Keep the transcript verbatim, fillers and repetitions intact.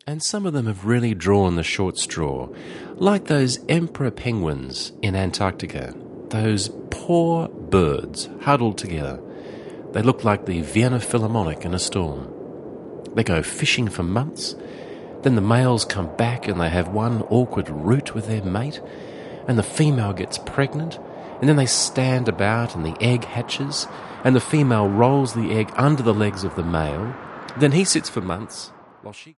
And some of them have really drawn the short straw, like those emperor penguins in Antarctica. Those poor birds huddled together. They look like the Vienna Philharmonic in a storm. They go fishing for months, then the males come back and they have one awkward root with their mate, and the female gets pregnant, and then they stand about and the egg hatches, and the female rolls the egg under the legs of the male. Then he sits for months while she...